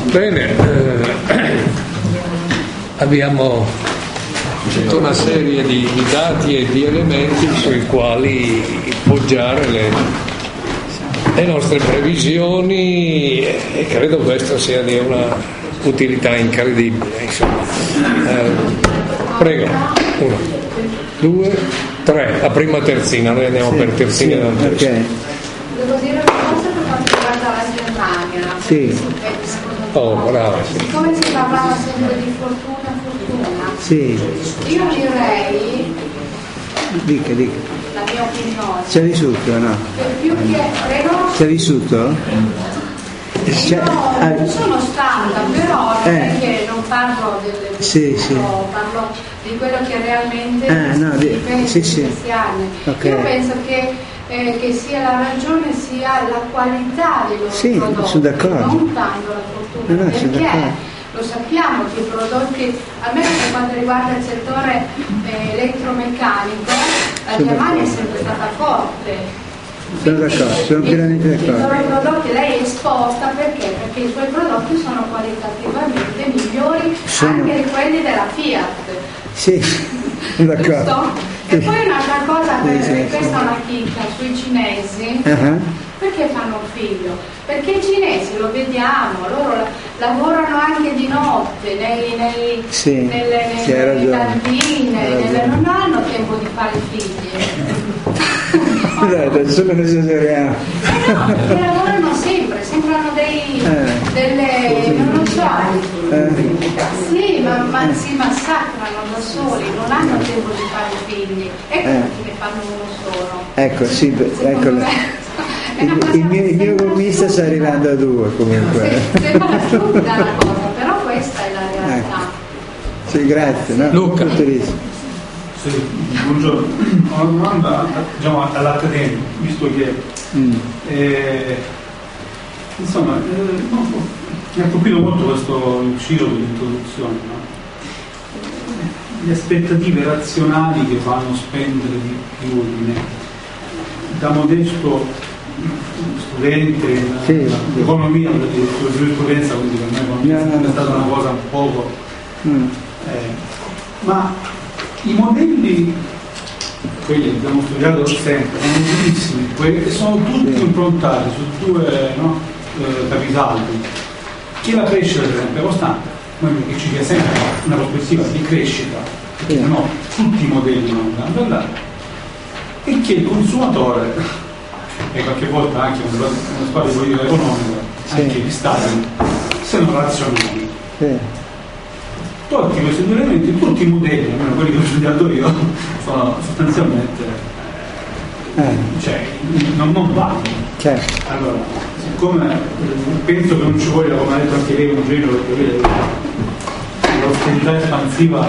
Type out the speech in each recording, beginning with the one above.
Bene, abbiamo tutta una serie di dati e di elementi sui quali poggiare le nostre previsioni e credo questo sia di una utilità incredibile, insomma. Prego, 1, 2, 3, la prima terzina, noi andiamo per terzina da terzo. Okay. Devo dire una cosa per quanto riguarda la Germania. Sì. Oh, brava. Siccome si parlava sempre di fortuna, Sì. io direi, Dica. la mia opinione, Ci ha vissuto o no? che più che prego, Ci ha vissuto? io non sono stata, però non è che non parlo del Sì. parlo di quello che realmente sì. questi anni. Okay. Io penso che sia la ragione sia la qualità dei loro prodotti, sono d'accordo. non tanto la fortuna, No, sono perché d'accordo. lo sappiamo che i prodotti, almeno per quanto riguarda il settore elettromeccanico, la Germania è sempre stata forte. Sono d'accordo, sono pienamente I loro d'accordo. prodotti lei esposta perché? Perché i suoi prodotti sono qualitativamente migliori anche di quelli della Fiat. Sì, sono d'accordo. Giusto? E poi un'altra cosa, Sì. questa è una chicca sui cinesi, perché fanno figlio? Perché i cinesi, lo vediamo, loro lavorano anche di notte, nelle cantine, non hanno tempo di fare figli. Scusate, adesso non esageriamo. No, perché lavorano sempre, sembrano delle, non lo so, sì, ma si massacrano da soli, non hanno tempo di fare figli, ecco perché ne fanno uno solo. Ecco, sì, ecco. Il mio gommista sta arrivando a 2 comunque. Sembra assurda la cosa, però questa è la realtà. Sì, grazie. No? Luca. Sì, buongiorno. Ho una domanda all'Accademia, visto che insomma mi ha colpito molto questo giro dell'introduzione, no? Le aspettative razionali che fanno spendere di più di me. Da modesto studente di economia, di giurisprudenza, quindi per me l'economia è sempre stata una cosa un poco ma i modelli, quelli che abbiamo studiato sempre, sono utilissimi e sono tutti improntati su due capisaldi, che la crescita per esempio è costante, che ci sia sempre una prospettiva di crescita, perché no, tutti i modelli non andranno andare, e che il consumatore, e qualche volta anche uno spazio di politica economica, anche gli stati, siano razionali. Tolti questi due elementi, tutti i modelli, almeno quelli che ho studiato io, sono sostanzialmente non vanno. Allora, siccome penso che non ci voglia, come ha detto anche lei, un genio, perché l'austerità espansiva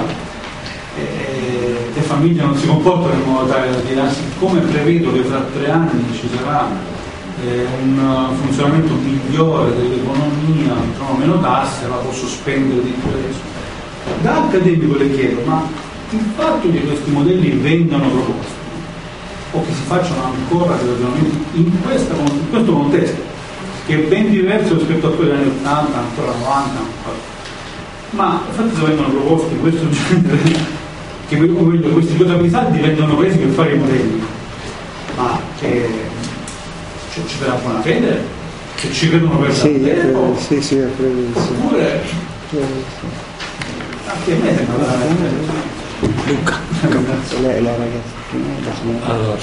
le famiglie non si comportano in modo tale da dire, siccome prevedo che fra 3 anni ci sarà un funzionamento migliore dell'economia, trovo meno tasse, la posso spendere di più adesso. Da accademico le chiedo, ma il fatto che questi modelli vengano proposti o che si facciano ancora dei ragionamenti in questo contesto, che è ben diverso rispetto a quelli degli anni 80, ancora 90, ma infatti se vengono proposti in questo genere, che questi due capisaldi vengono presi per fare i modelli, ma che ci darà buona fede, che ci credono per davvero, oppure anche a me sembra Luca. La ragazza Allora,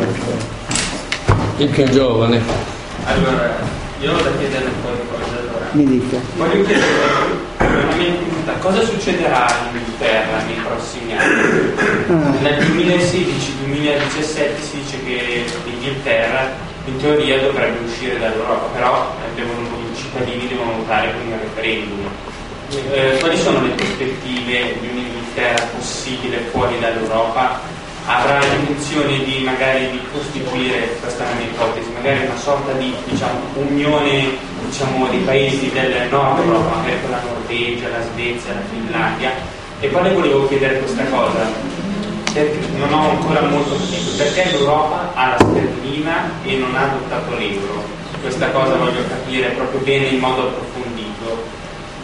il più giovane. Allora, io ho da chiedere un po' di cose. Allora, mi dica. voglio chiedere una mia infinità, cosa succederà in Inghilterra nei prossimi anni? Nel 2016-2017 si dice che l'Inghilterra in teoria dovrebbe uscire dall'Europa, però i cittadini devono votare con il referendum. Quali sono le prospettive di un'Inghilterra possibile fuori dall'Europa? Avrà l'intenzione di magari di costituire, questa è una mia ipotesi, magari una sorta di unione dei paesi del nord Europa, magari con la Norvegia, la Svezia, la Finlandia. E poi le volevo chiedere questa cosa, perché non ho ancora molto capito perché l'Europa ha la sterlina e non ha adottato l'euro. Questa cosa voglio capire proprio bene in modo approfondito.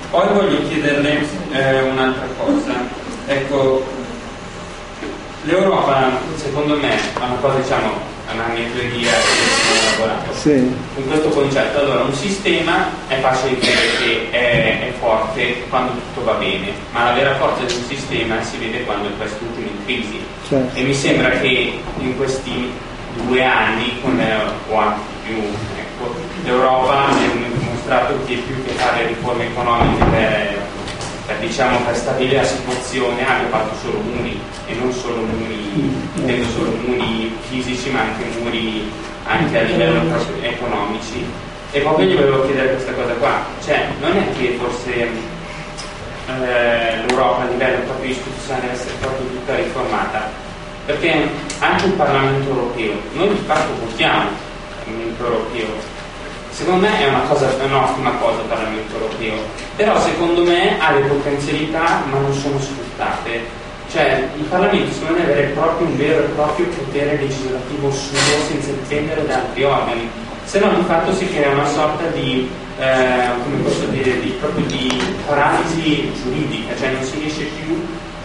Poi voglio chiederle un'altra cosa. Ecco, l'Europa, secondo me, è una cosa, diciamo, è una mia teoria che ho lavorato con questo concetto. Allora, un sistema è facile dire che è forte quando tutto va bene, ma la vera forza di un sistema si vede quando è quest'ultimo in crisi. E mi sembra che in questi 2 anni, o anche più, ecco, l'Europa ha dimostrato che più che fare riforme economiche per stabilire la situazione, abbia fatto solo muri, e non solo muri, intendo solo muri fisici, ma anche muri anche a livello economici. E proprio gli volevo chiedere questa cosa qua, cioè non è che forse l'Europa a livello proprio istituzionale deve essere proprio tutta riformata, perché anche il Parlamento europeo, noi di fatto votiamo il Parlamento europeo. Secondo me è un'ottima cosa il Parlamento europeo, però secondo me ha le potenzialità ma non sono sfruttate. Cioè il Parlamento secondo me deve avere proprio un vero e proprio potere legislativo suo senza dipendere da altri organi, se no di fatto si crea una sorta di come posso dire, proprio di paralisi giuridica, cioè non si riesce più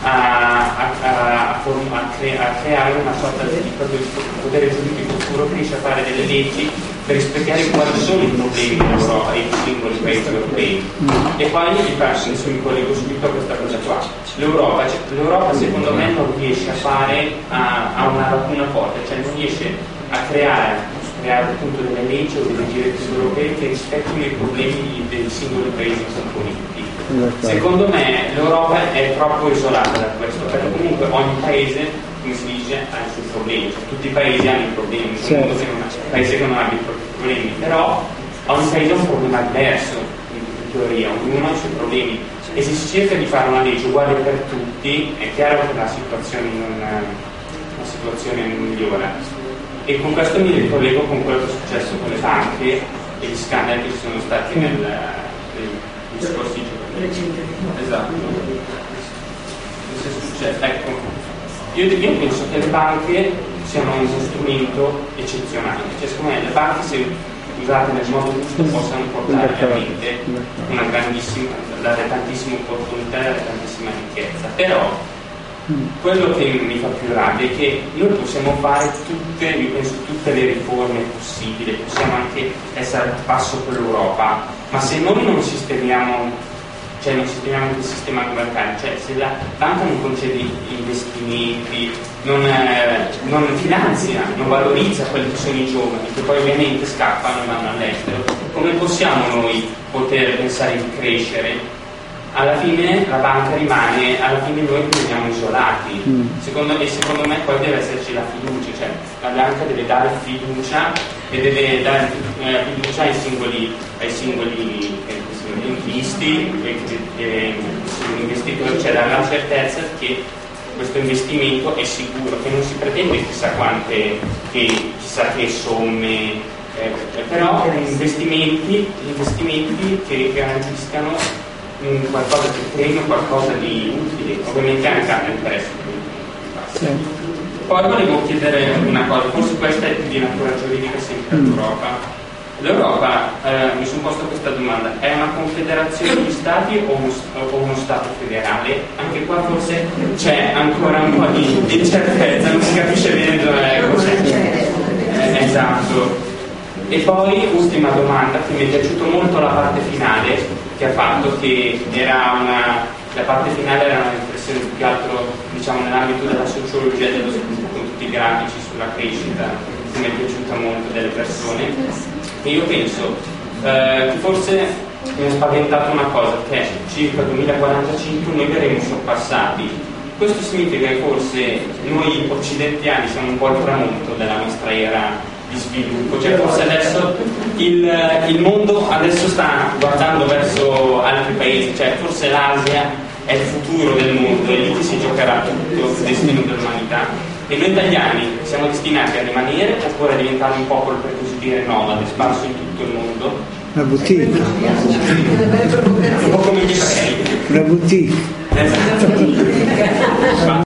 a creare una sorta di proprio potere giuridico puro che riesce a fare delle leggi per rispecchiare quali sono i problemi dell'Europa e dei singoli paesi europei. E poi adesso mi collego subito a questa cosa qua. L'Europa secondo me non riesce a fare a una lacuna forte, cioè non riesce a creare appunto delle leggi o delle direttive europee che rispecchino i problemi dei singoli paesi componenti. Secondo me l'Europa è troppo isolata da questo, perché comunque ogni paese, come si dice, ha i suoi problemi, cioè, tutti i paesi hanno i problemi, non c'è un paese che non abbia i propri problemi, però ogni paese ha un problema diverso in teoria, ognuno ha i suoi problemi, e se si cerca di fare una legge uguale per tutti è chiaro che la situazione non migliora. E con questo mi ricollego con quello che è successo con le banche e gli scandali che ci sono stati negli scorsi giorni. Esatto. Cosa è successo? Ecco, io penso che le banche siano uno strumento eccezionale, cioè secondo me le banche, se usate nel modo giusto, possano portare veramente una grandissima, dare tantissime opportunità e dare tantissima ricchezza, però quello che mi fa più rabbia è che noi possiamo fare tutte le riforme possibili, possiamo anche essere al passo con l'Europa, ma se noi non sistemiamo il sistema bancario, cioè se la banca non concede investimenti, non finanzia, non valorizza quelli che sono i giovani, che poi ovviamente scappano e vanno all'estero, come possiamo noi poter pensare di crescere? Alla fine la banca rimane, alla fine noi rimaniamo isolati. Secondo me poi deve esserci la fiducia, cioè la banca deve dare fiducia e deve dare fiducia ai singoli investitori, cioè dare la certezza che questo investimento è sicuro, che non si pretende chissà che somme, però investimenti che garantiscano qualcosa che creino qualcosa di utile, ovviamente anche hanno interesse. Poi volevo chiedere una cosa, forse questa è più di natura giuridica sempre all'Europa. L'Europa, mi sono posto questa domanda, è una confederazione di stati o uno stato federale? Anche qua forse c'è ancora un po' di incertezza, non si capisce bene cos'è. Esatto. E poi, ultima domanda, che mi è piaciuto molto la parte finale che ha fatto, che era la parte finale era una riflessione più che altro, diciamo, nell'ambito della sociologia dello sviluppo, con tutti i grafici sulla crescita, che mi è piaciuta molto delle persone. E io penso che forse mi ha spaventato una cosa, che circa 2045 noi verremo sorpassati. Questo significa che forse noi occidentali siamo un po' al tramonto della nostra era di sviluppo, cioè forse adesso il mondo adesso sta guardando verso altri paesi, cioè forse l'Asia è il futuro del mondo e lì si giocherà tutto il destino dell'umanità, e noi italiani siamo destinati a rimanere oppure a diventare un popolo, per così dire, nomade, sparso in tutto il mondo? Una boutique. Un po' come gli ebrei. Una boutique. Esatto.